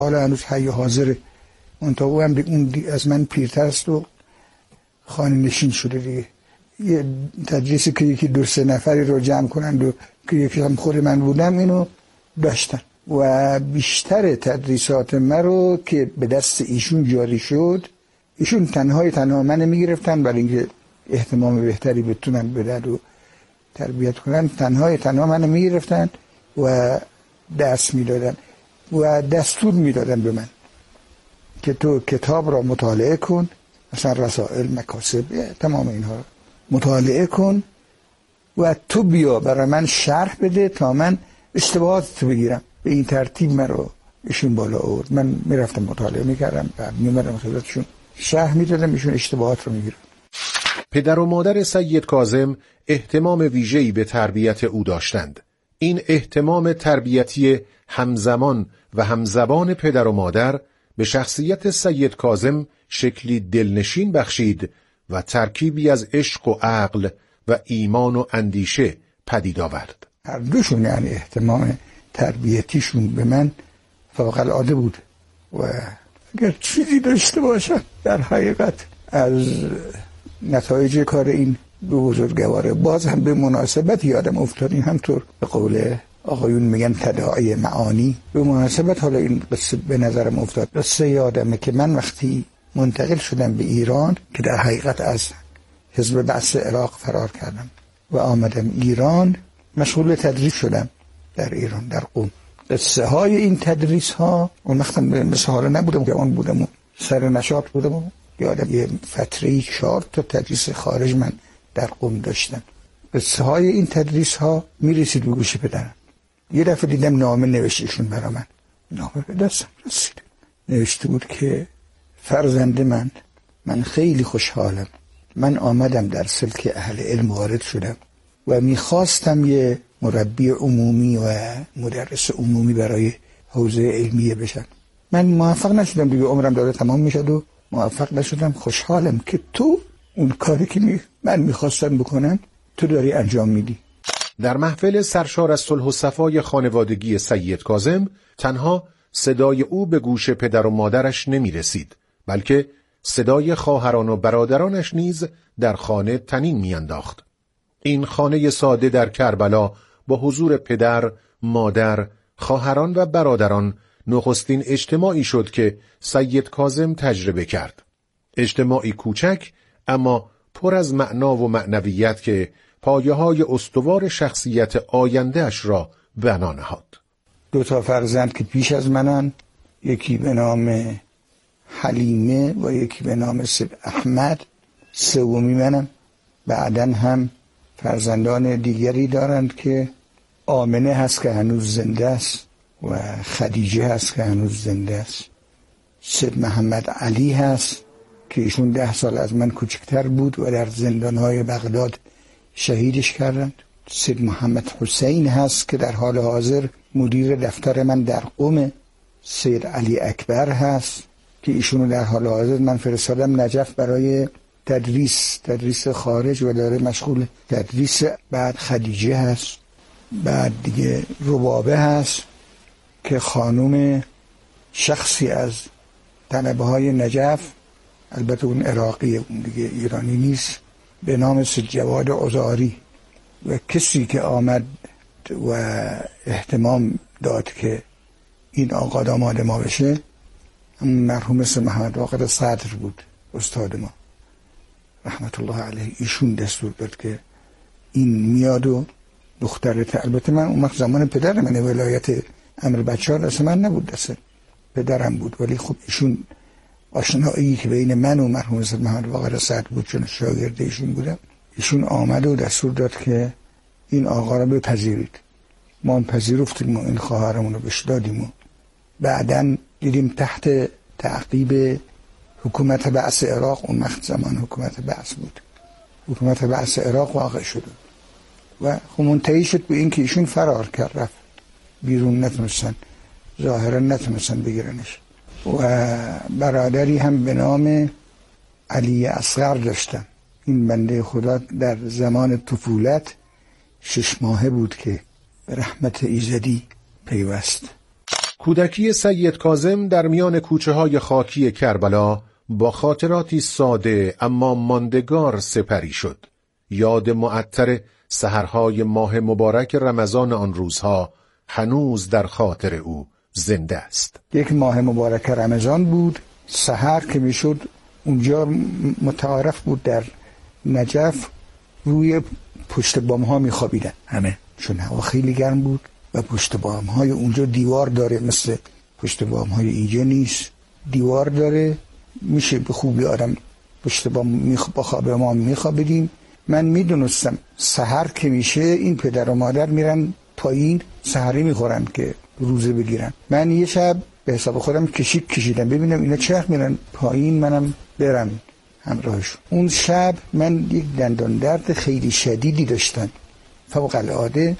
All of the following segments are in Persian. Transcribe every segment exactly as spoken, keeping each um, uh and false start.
حالا هنوز حی حاضره، منطقه او هم اون از من پیرتر است و خانه نشین شده دیگه. یه تدریسی که یکی دو سه نفری رو جمع کنند و که یکی هم خود من بودم اینو داشتن و بیشتر تدریسات من رو که به دست ایشون جاری شد، ایشون تنهای تنها من میگرفتن برای اینکه اهتمام بهتری بتونن بدن و تربیت کنن، تنهای تنها من میگرفتن و درس میدادن و دستور میدادن به من که تو کتاب را مطالعه کن، مثلا رسائل، مکاسب، تمام اینها را مطالعه کن و تو بیا برای من شرح بده تا من اشتباهات تو بگیرم. به این ترتیب من رو ایشون بالا آورد. من میرفتم مطالعه میکردم و میومدم خدمتشون شرح میدادم، ایشون اشتباهات رو میگیرم. پدر و مادر سید کاظم اهتمام ویژه‌ای به تربیت او داشتند. این اهتمام تربیتی همزمان و همزبان پدر و مادر به شخصیت سید کاظم شکلی دلنشین بخشید و ترکیبی از عشق و عقل و ایمان و اندیشه پدید آورد. هر دوشون یعنی اهتمام تربیتیشون به من فوق العاده بود و اگر چیزی داشته باشم در حقیقت از نتایج کار این دو بزرگواره باز هم به مناسبت یادم افتاد، این همطور به قول آقایون میگن تداعی معانی، به مناسبت حالا این قصه به نظرم افتاد. قصه یادمه که من وقتی منتقل شدم به ایران که در حقیقت از حزب بعث عراق فرار کردم و آمدم ایران، مشغول تدریس شدم در ایران در قم. قصه های این تدریس ها اون وقتم مثل حالا نبودم که اون بودم و سر نشاط بودم و یادم یه فتره چهار تا تدریس خارج من در قم داشتم. قصه های این تدریس ها میرسید به گوش پدرم. یه دفعه دیدم نامه نوشتشون برا من، نامه به دستم رسید، نوشته بود که فرزند من، من خیلی خوشحالم، من آمدم در سلک اهل علم وارد شدم و میخواستم یه مربی عمومی و مدرس عمومی برای حوزه علمیه بشم. من موفق نشدم دیگه، عمرم داره تمام میشد و موفق نشدم. خوشحالم که تو اون کاری که می من میخواستم بکنم تو داری انجام میدی. در محفل سرشار از صلح و صفای خانوادگی سید کاظم تنها صدای او به گوش پدر و مادرش نمی رسید، بلکه صدای خواهران و برادرانش نیز در خانه طنین می انداخت. این خانه ساده در کربلا با حضور پدر، مادر، خواهران و برادران نخستین اجتماعی شد که سید کاظم تجربه کرد. اجتماعی کوچک اما پر از معنا و معنویت که پایه‌های استوار شخصیت آینده‌اش را بنا نهاد. دو تا فرزند که پیش از منن، یکی به نام حلیمه و یکی به نام سید احمد، سومی منم. بعدن هم فرزندان دیگری دارند که آمنه هست که هنوز زنده است و خدیجه هست که هنوز زنده است. سید محمد علی هست که ایشون ده سال از من کوچکتر بود و در زندانهای بغداد شهیدش کردند. سید محمد حسین هست که در حال حاضر مدیر دفتر من در قم. سید علی اکبر هست که ایشونو در حال حاضر من فرستادم نجف برای تدریس تدریس خارج و داره مشغول تدریس. بعد خدیجه هست، بعد دیگه ربابه هست که خانوم شخصی از طلبه های نجف، البته اون عراقی، اون دیگه ایرانی نیست، به نام سید جواد عزاری. و کسی که آمد و اهتمام داد که این آقا داماد ما بشه همون مرحوم سید محمد باقر صدر بود، استاد ما رحمت الله علیه. ایشون دستور داد که این میاد و دخترت، البته من اون وقت زمان پدر من ولایت امر بچه ها دست من نبود، دست پدرم بود، ولی خب ایشون آشنایی که بین من و مرحوم سید محمد باقر صدر بود چون شاگرد ایشون بودم، ایشون آمد و دستور داد که این آقا را بپذیرید. ما هم پذیرفتیم و این خواهرمون رو بهش دادیم و بعدن دیدیم تحت تعقیب حکومت بعث عراق، اون وقت زمان حکومت بعث بود، حکومت بعث عراق واقع شد و خب منتهی شد به این که ایشون فرار کرد، رفت بیرون، نتونستن ظاهرا نتونستن بگیرنش. و برادری هم به نام علی اصغر داشتن. این بنده خدا در زمان طفولت شش ماهه بود که به رحمت ایزدی پیوست. کودکی سید کاظم در میان کوچه های خاکی کربلا با خاطراتی ساده اما ماندگار سپری شد. یاد معطر سحرهای ماه مبارک رمضان آن روزها هنوز در خاطر او زنده است. یک ماه مبارک رمضان بود، سحر که میشد اونجا متعارف بود در نجف روی پشت بام ها میخوابیدن همه، چون هوا خیلی گرم بود و پشت بام های اونجا دیوار داره، مثل پشت بام های اینجا نیست، دیوار داره، میشه به خوبی آدم پشت بام میخ... با خواب ما میخوابیدیم. من میدونستم سحر که میشه این پدر و مادر میرن پایین سحری میخورن که روزه بگیرن. من یه شب به حساب خودم کشیک کشیدم ببینم اینا چرا میرن پایین منم برم همراهشون. اون شب من یک دندان درد خیلی شدیدی داشتم فوق العاده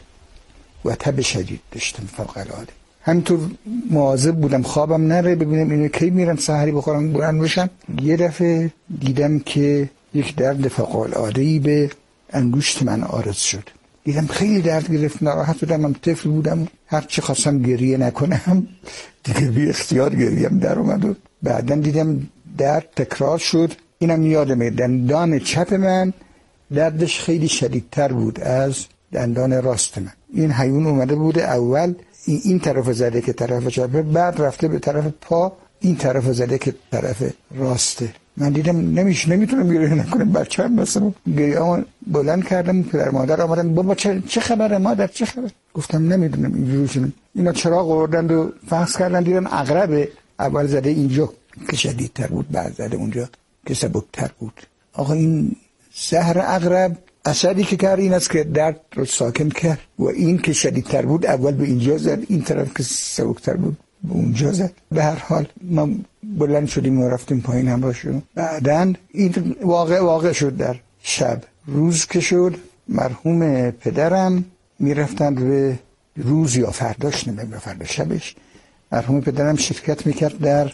و تب شدید داشتم فوق العاده. همینطور مواظب بودم خوابم نره ببینم اینا کی میرن سحری بخورن بلند بشن. یه دفعه دیدم که یک درد فوق العاده‌ای به انگشت من عارض شد. دیدم خیلی درد گرفت، ناراحت بودم، من طفل بودم، هر چی خواستم گریه نکنم دیگه بی اختیار گریم در اومد و بعدن دیدم درد تکرار شد. اینم یادمه دندان چپ من دردش خیلی شدیدتر بود از دندان راست من. این حیون اومده بوده اول این, این طرف زده که طرف چپه، بعد رفته به طرف پا این طرف زده که طرف راسته. من دیدم نمیشه، نمیتونم گریه نکنم، بچه‌ام مثلا گریه‌ام بلند کردم، پدر مادر آمدن بابا چه چه خبره مادر چه خبر؟ گفتم نمیدونم اینجوری شد. اینا چراغ آوردن و فحص کردن دیدم عقربه، اول زده اینجا که شدیدتر بود، بعد زده اونجا که سبکتر بود. آقا این زهر عقرب اثری که کرد این است که درد رو ساکن کرد و این که شدیدتر بود اول به اینجا زد، این طرف که سبکتر بود به اونجا زد. به هر حال ما بلند شدیم و رفتیم پایین همراهشون. بعدن این واقع واقع شد در شب. روز که شد مرحوم پدرم میرفتن به روز یا فرداش نمیدونم فردا شبش مرحوم پدرم شرکت میکرد در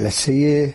جلسه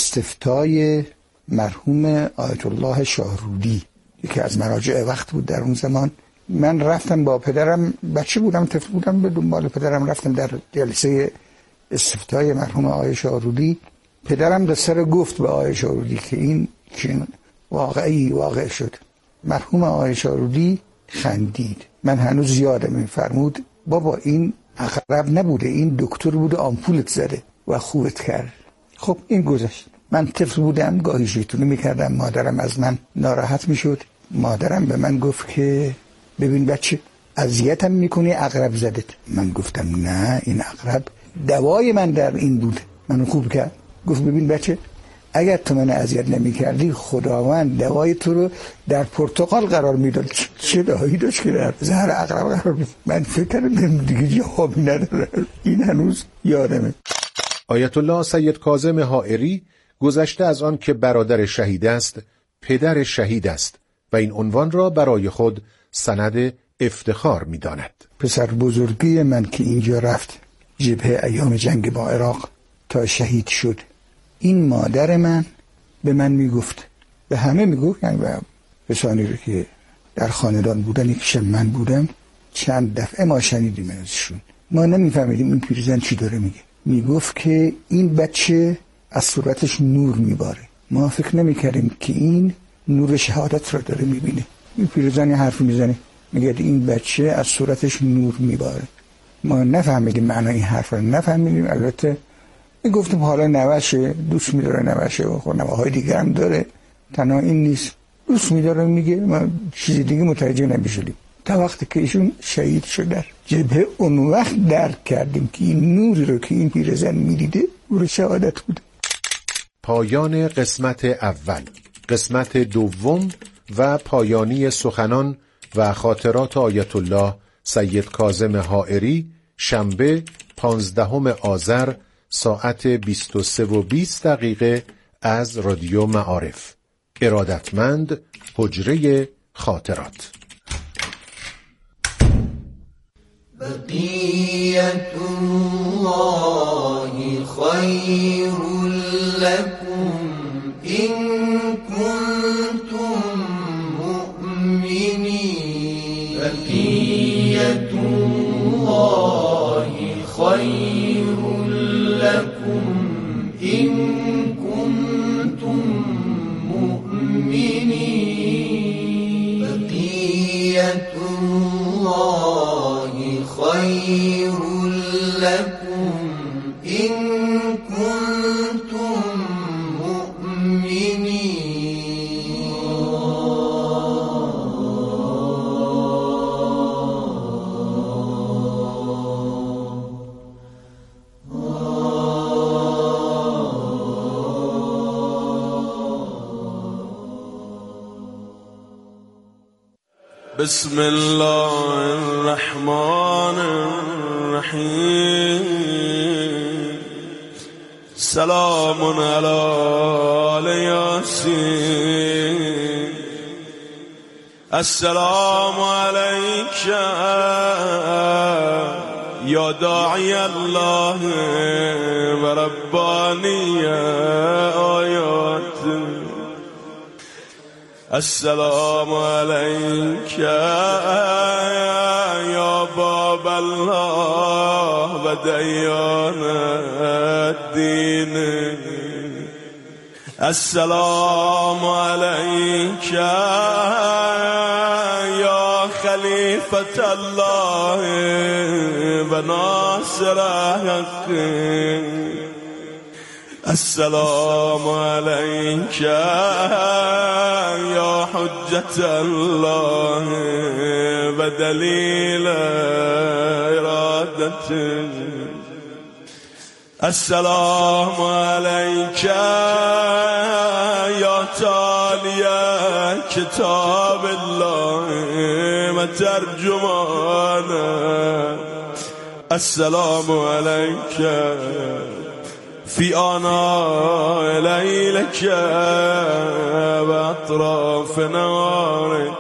استفتای مرحوم آیت الله شاهرودی، یکی از مراجع وقت بود در اون زمان. من رفتم با پدرم، بچه بودم طفل بودم، به دنبال پدرم رفتم در جلسه استفتای مرحوم آقای شاهرودی. پدرم در سر گفت به آقای شاهرودی که این چین واقعی واقع شد. مرحوم آقای شاهرودی خندید. من هنوز یادم میفرمود بابا این عقرب نبوده، این دکتر بوده آمپولت زده و خوبت کرد. خب این گذشت. من طفل بودم، گاهی شیطونی میکردم، مادرم از من ناراحت میشد. مادرم به من گفت که ببین بچه اذیتم میکنی عقرب زدت. من گفتم نه این عقرب دوای من در این بود، منو خوب کرد. گفت ببین بچه اگر تو من اذیت نمیکردی خداوند دوای تو رو در پرتقال قرار میداد. چه دایی داشت که در زهر عقرب قرار میداد؟ من فکر کردم دیگه جوابی نداره. این هنوز یادمه. آیت الله سید کاظم حائری گذشته از آن که برادر شهید است، پدر شهید است و این عنوان را برای خود سند افتخار می داند. پسر بزرگی من که اینجا رفت جبهه ایام جنگ با عراق تا شهید شد، این مادر من به من می گفت، به همه می گفت، یعنی به کسانی رو که در خاندان بودن، یکیشم من بودم، چند دفعه ما شنیدیم ازشون، ما نمی فهمیدیم این پیرزن چی داره میگه. می گفت که این بچه از صورتش نور میباره. ما فکر نمی کردیم که این نور شهادت را داره میبینه. این پیرزن حرف میزنه میگه این بچه از صورتش نور میباره. ما نفهمیدیم معنی این حرف را، نفهمیدیم. البته میگفتیم حالا نوشه، دوست میداره نوشه و خود نواهای دیگه هم داره، تنها این نیست، دوست میداره میگه. ما چیزی دیگه متوجه نمیشدیم تا وقتی که ایشون شهید شد در جبهه. اون وقت درک کردیم که این نوری رو که این پیرزن میدیده نور شهادت بود. پایان قسمت اول. قسمت دوم و پایانی سخنان و خاطرات آیت الله سید کاظم حائری، شنبه پانزدهم آذر ساعت بیست و سه و بیست دقیقه از رادیو معارف. ارادتمند حجره خاطرات. بقیت الله خیر لکم ان کنتم مؤمنین. بقیت الله خیر إن كنتم مؤمنين بقية الله خير لكم إن كنتم مؤمنين بسم الله الرحمن الرحيم سلام على آل ياسين السلام عليك يا داعي الله ورباني آياته السلام عليك يا باب الله وديان الدين السلام عليك يا خليفة الله وناصر حق السلام عليك يا حجة الله ودليل إرادته السلام عليك يا تالي كتاب الله وترجمانه السلام عليك في آناء ليلك وأطراف نهارك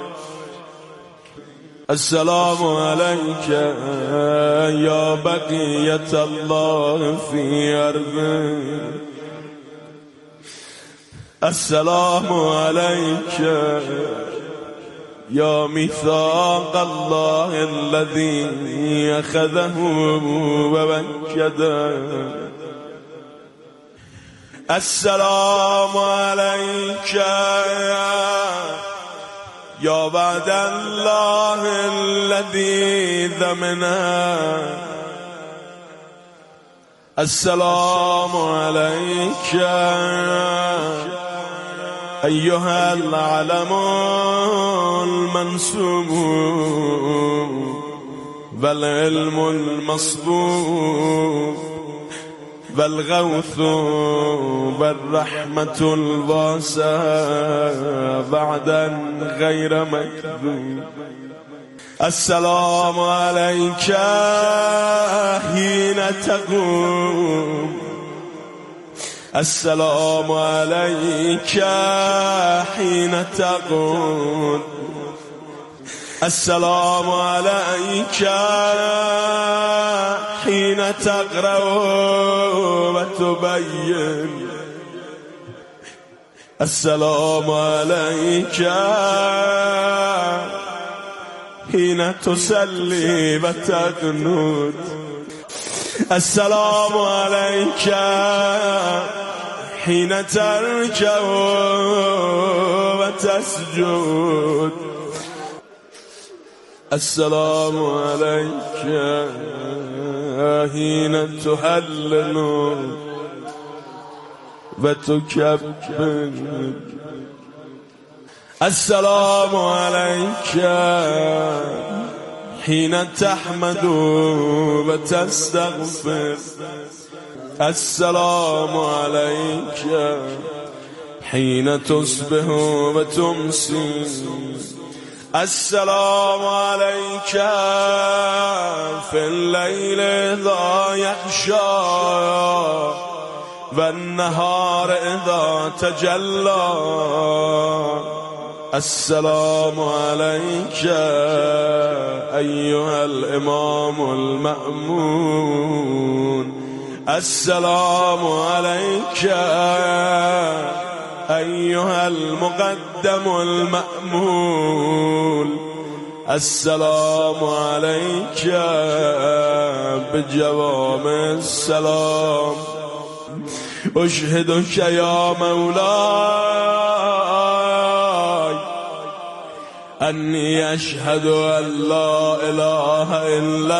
السلام عليك يا بقية الله في أرضه السلام عليك يا ميثاق الله الذي أخذه ووكده السلام عليك يا وعد الله الذي ضمنه السلام عليك أيها العلم المنسوب والعلم المصبوب والغوث والرحمة الواسعة بعدا غير مكذوب السلام عليك حين تقوم السلام عليك حين تقوم السلام عليك حين تقرأ وتبين السلام عليك حين تصلي وتقنت السلام عليك حين تركع وتسجد السلام عليك حين تهلل وتكبر السلام عليك حين تحمد وتستغفر السلام عليك حين تصبح وتمسي السلام عليك في الليل إذا يغشى والنهار إذا تجلى السلام عليك أيها الإمام المأمون السلام عليك أيها المقدم المأمول السلام عليك بجوام السلام اشهدك یا مولاي انی اشهد ان لا اله الا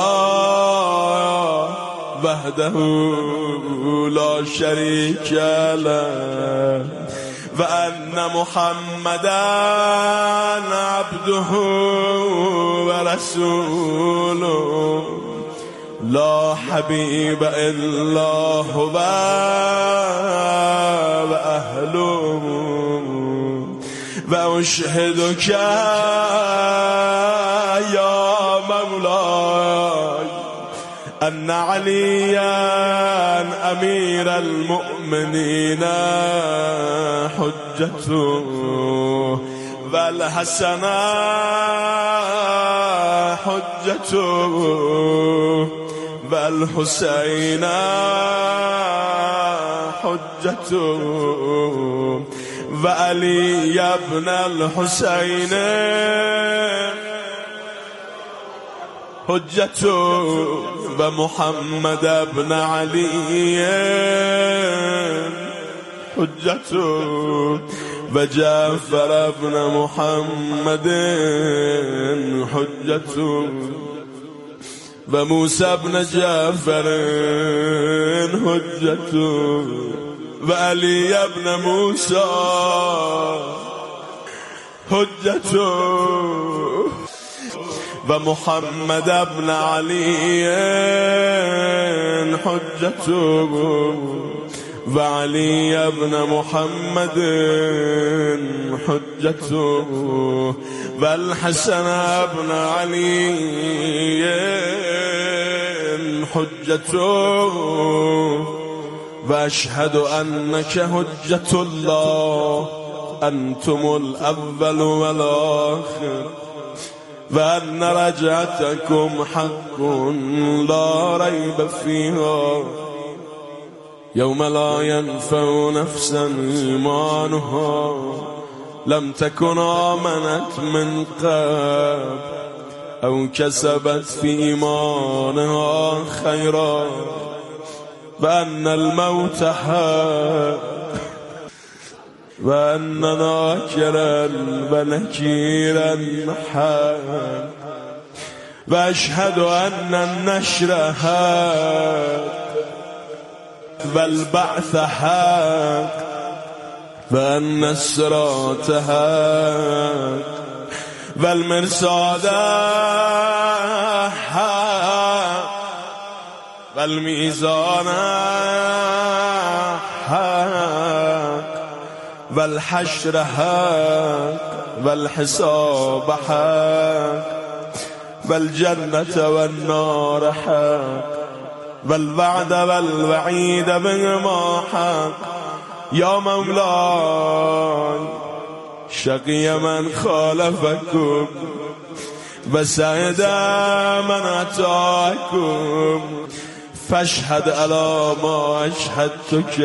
الله وحده لا شريك له وأن محمدا عبده ورسوله لا حبيب إلا هو وأهله وأشهدك يا مولاي أن عليا أمير المؤمنين حجته والحسن حجته والحسين حجته وعلي ابن الحسين حجته ومحمد بن علي حجته وجعفر بن محمد حجته وموسى بن جعفر حجته وعلي بن موسى حجته ومحمد بن علي حجته وعلي بن محمد حجته والحسن بن علي حجته وأشهد أنك حجة الله أنتم الأول والآخر وأن رجعتكم حق لا ريب فيها يوم لا ينفع نفسا إيمانها لم تكن آمنت من قبل أو كسبت في إيمانها خيرا وأن الموت حق وأن ناكرا ونكيرا حق وأشهد أن النشر حق والبعث حق وأن الصراط حق والمرصاد حق والميزان حق والحشر حق والحساب حق والجنة والنار حق والوعد والوعيد بهما حق يا مولاي شقي من خالفكم وسعد من أتاكم فاشهد على ما أشهدتك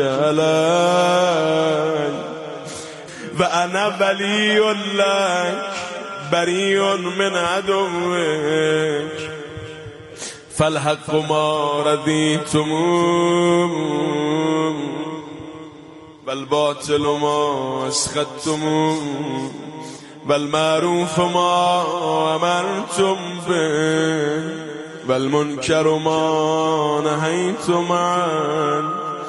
علي وأنا ولي لك بريء من عدوك فالحق ما رضيتم والباطل ما اسخطتم والمعروف ما أمرتم به والمنكر ما نهيتم عنه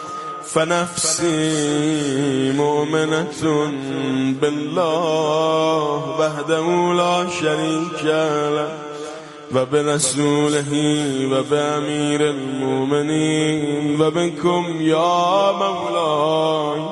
فنفسي مؤمنة بالله وحده لا شريك له وبرسوله وبأمير المؤمنين وبكم يا مولاي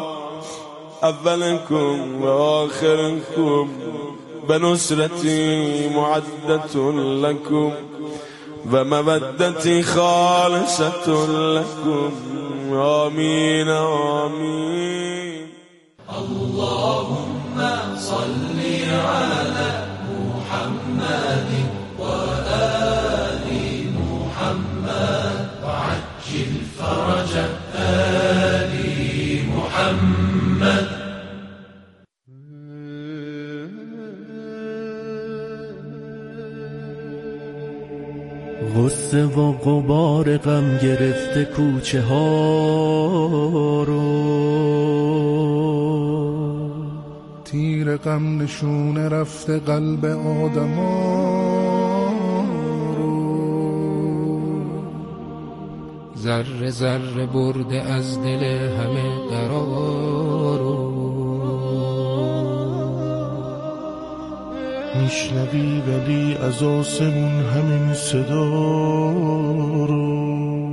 أولكم وآخركم بنصرتي معدة لكم ومودتي خالصة لكم آمين آمين. اللهم صل على محمد وآل محمد وعجل فرج آل محمد. غصه و غبار غم گرفته کوچه ها بار غم نشونه رفته قلب آدما رو، ذره ذره برده از دل همه قرارو. میشنوی ولی از آسمون همین صدا رو،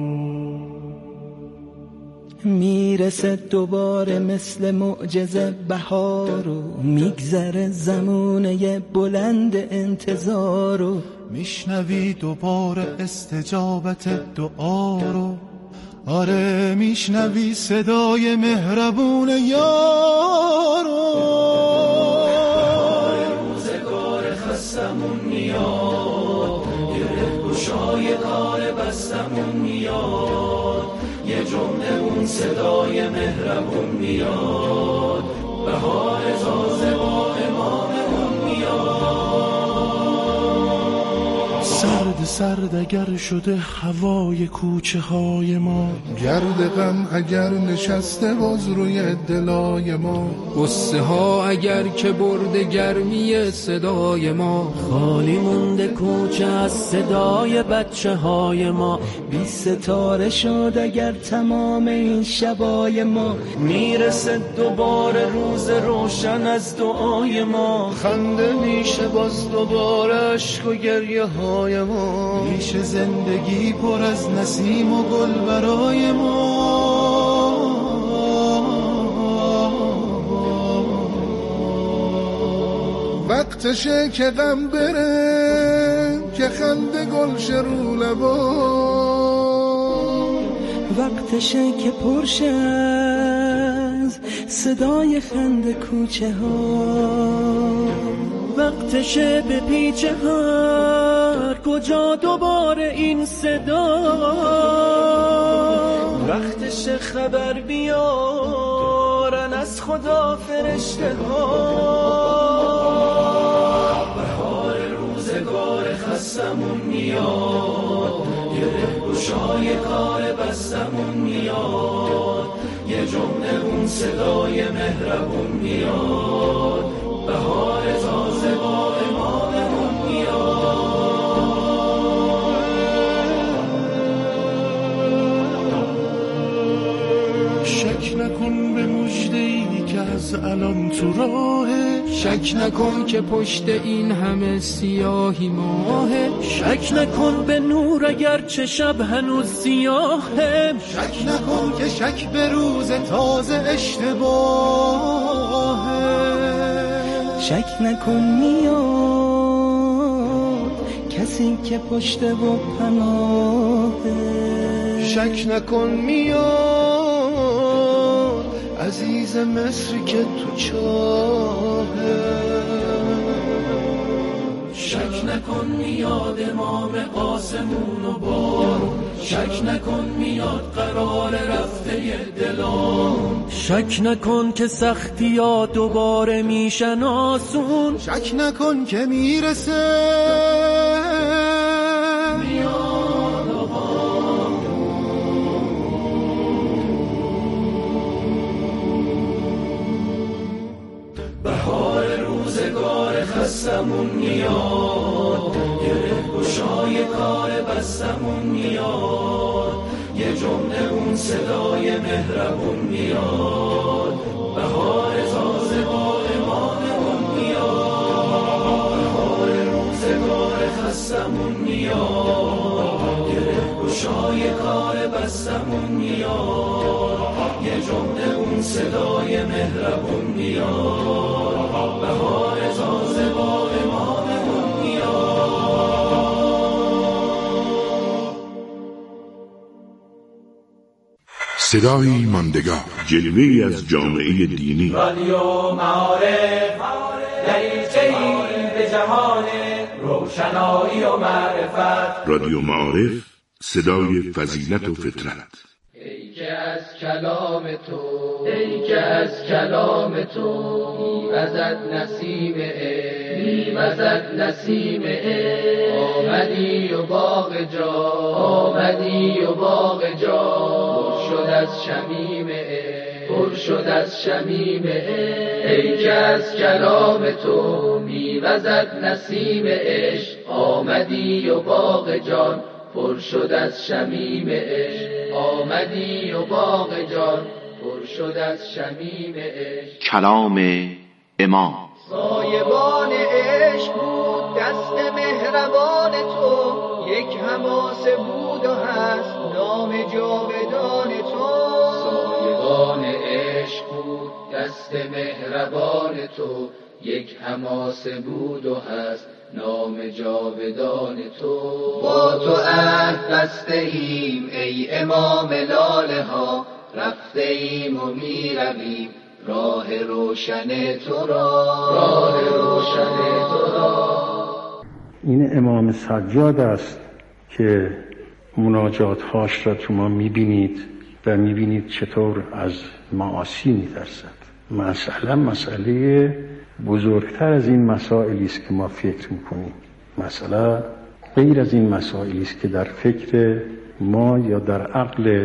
میرسه دوباره مثل معجزه بهارو، میگذره زمونه بلند انتظارو. میشنوی دوباره استجابت دعا رو، آره میشنوی صدای مهربون یارو. بهار روزگار خستمون میاد، گره گشای کار بستمون میاد، یه جمله اون صدای مهربون میاد. بهار تازه با اماممون میاد. سرد سرد اگر شده هوای کوچه های ما، گرد غم اگر نشسته باز روی دلای ما، قصه ها اگر که برده گرمی صدای ما، خالی مونده کوچه از صدای بچه های ما، بی ستاره شد اگر تمام این شبای ما. میرسه دوباره روز روشن از دعای ما، خنده میشه باز دوباره عشق و گریه های ما، میشه زندگی پر از نسیم و گل برای ما. وقتشه که غم بره، که خنده گلشه رو لبا، وقتشه که پرشه از صدای خنده کوچه ها، وقتشه به پیچه هر کجا دوباره این صدا، وقتشه خبر بیارن از خدا فرشته ها. بهار روزگار خستمون میاد، گره گشای کار بستمون میاد، یه جمله اون صدای مهربون میاد. بهار تازه با اماممون میاد. شک نکن به مژده‌ای که از الان تو راهه، شک نکن که پشت این همه سیاهی ماهه، شک نکن به نور اگر چه شب هنوز سیاهه، شک نکن که شک به روز تازه اشتباهه، شک نکن میاد کسی که پشت و پناهه، شک نکن میاد عزیز مصری که تو چاهه، شک نکن میاد امام قاسمون و بارون، شک نکن میاد قرار رفته دلان، شک نکن که سختی ها دوباره میشن آسون، شک نکن که میرسه میاد آقامون. بهار روزگار خستمون میاد، گره گشای کار بستمون میاد، یه جمله اون صدای مهربون میاد. بهار تازه با اماممون میاد. بهار روزگار خستمون میاد، گره گشای کار بستمون میاد، یه جمله اون صدای مهربون میاد. بهار تازه با اماممون میاد. صدایی ماندگار، جلوه‌ای از جامعه دینی. رادیو معارف، دریچه‌ای به جهان روشنایی و معرفت. رادیو معارف، صدای فضیلت و فطرت. ای که از کلام تو، ای که از کلام تو میوزد نسیم عشق، میوزد نسیم عشق. آمدی و باغ جا، آمدی و باغ جا شد از شمیم عشق، پر شد از شمیم عشق. ای که از کلام تو میوزد نسیم عشق، آمدی و باغ جان پر شد از شمیم عشق، آمدی و باغ جان پر شد از شمیم عشق. کلام امام. سایبان عشق بود دست مهربان تو، یک حماسه بود و هست نام جاودان تو. سایبان عشق بود دست مهربان تو، یک حماسه بود و هست نام جاودان تو. با تو عهد بسته ایم ای امام لاله ها، رفته ایم و می رویم راه روشن تو را، راه روشن تو را. این امام سجاد است که مناجات هاش را شما میبینید و میبینید چطور از معاصی میترسد. مسئله مسئله بزرگتر از این مسائلی است که ما فکر میکنیم. مسئله غیر از این مسائلی است که در فکر ما یا در عقل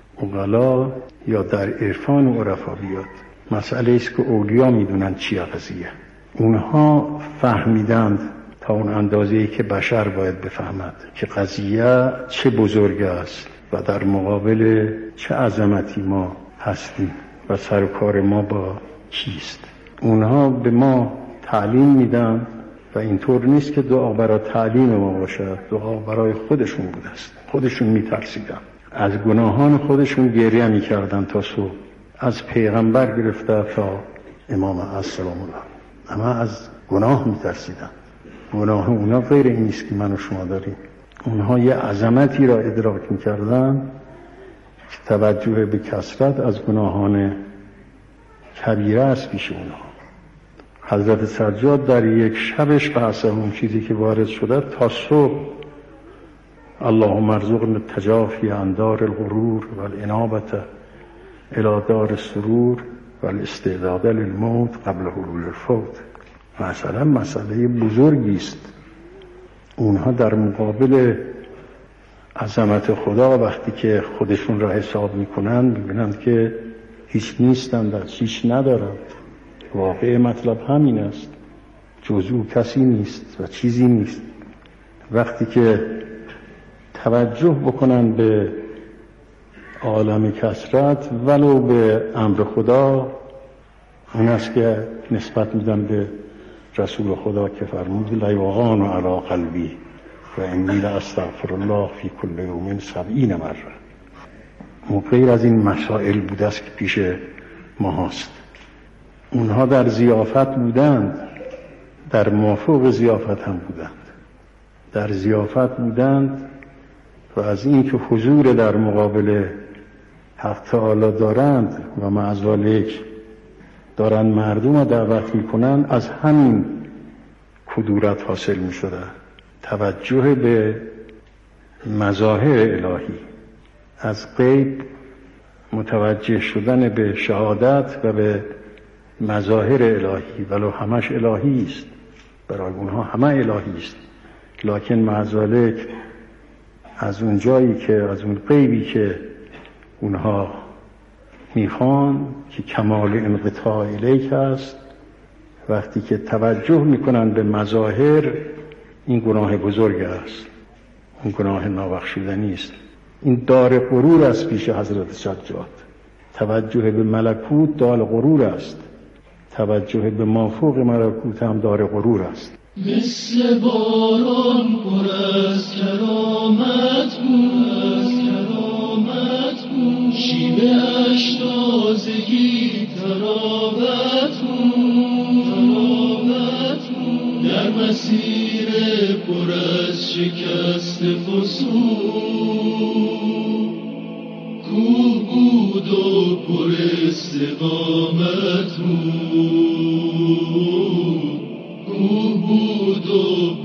عقلا یا در عرفان عرفا بیاد. مسئله است که اولیا میدونن چیه قضیه. اونها فهمیدند تا اون اندازه‌ای که بشر باید بفهمد که قضیه چه بزرگ است و در مقابل چه عظمتی ما هستیم و سر و کار ما با چیست. اونها به ما تعلیم میدن و اینطور نیست که دعا برای تعلیم ما باشد، دعا برای خودشون بوده است. خودشون میترسیدن، از گناهان خودشون گریه میکردن تا صبح، از پیغمبر گرفته تا امام السلام الله، اما از گناه میترسیدن. گناه اونا غیر این نیست که من و شما داریم. اونها یه عظمتی را ادراک میکردن که توجه به کثرت از گناهان کبیره است پیش اونها. حضرت سجاد در یک شبش بحثه اون چیزی که وارد شده تا صبح اللهم ارزقنا التجافی عن دار الغرور والانابة الی دار السرور والاستعداد للموت قبل حلول الفوت. مثلا مسئله بزرگی است. اونها در مقابل عظمت خدا وقتی که خودشون را حساب میکنن میبینند که هیچ نیستند و هیچ ندارند. واقع مطلب همین است، جز او کسی نیست و چیزی نیست. وقتی که توجه بکنن به عالم کثرت ولو به امر خدا، اون است که نسبت میدن به رسول خدا که فرمود لیوغان علی قلبی و انی لاستغفر الله فی کل یوم سبعین مره. غیر از این مسائل بوده است که پیش ما هست. اونها در ضیافت بودند، در مافوق ضیافت هم بودند، در ضیافت بودند و از این که حضور در مقابل حق تعالی دارند و مع ذالک دارن مردم را دعوت میکنن، از همین کدورت حاصل میشده. توجه به مظاهر الهی، از غیب متوجه شدن به شهادت و به مظاهر الهی، ولو همش الهی است، برای اونها همه الهی است، لکن مع ذالک از اون جایی که از اون غیبی که اونها میخوان که کمال انقطاع الیک است، وقتی که توجه میکنن به مظاهر، این گناه بزرگ است، اون گناه نابخشودنی است. این دار غرور است پیش حضرت سجاد. توجه به ملکوت دار غرور است، توجه به مافوق ملکوت هم دار غرور است. مثل باران پر از کرامت بود، از کرامت بود، شیوه اش تازگی تراوت بود، تراوت بود، در مسیر پر از شکست فسون کوه بود و پر استقامت بود، کوه بود و